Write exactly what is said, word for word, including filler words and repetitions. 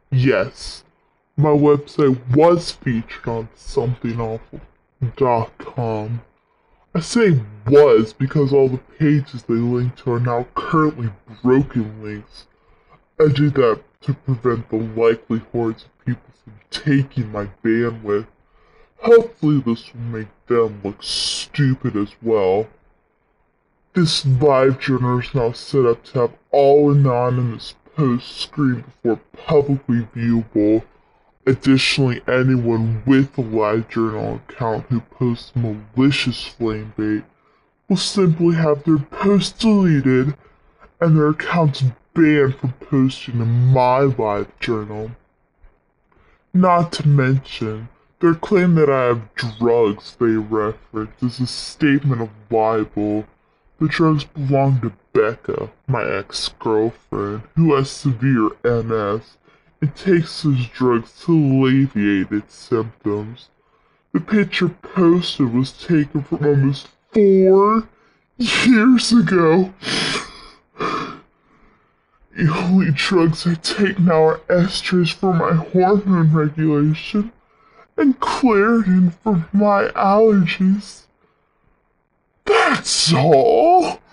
Yes, my website was featured on something awful dot com. I say was because all the pages they link to are now currently broken links. I did that to prevent the likely hordes of people from taking my bandwidth. Hopefully this will make them look stupid as well. This live journal is now set up to have all anonymous posts screened before publicly viewable. Additionally, anyone with a LiveJournal account who posts malicious flame bait will simply have their posts deleted and their accounts banned from posting in my LiveJournal. Not to mention, their claim that I have drugs they reference is a statement of libel. The drugs belong to Becca, my ex-girlfriend, who has severe M S and takes those drugs to alleviate its symptoms. The picture posted was taken from almost four years ago. The only drugs I take now are esters for my hormone regulation and Claritin for my allergies. That's all.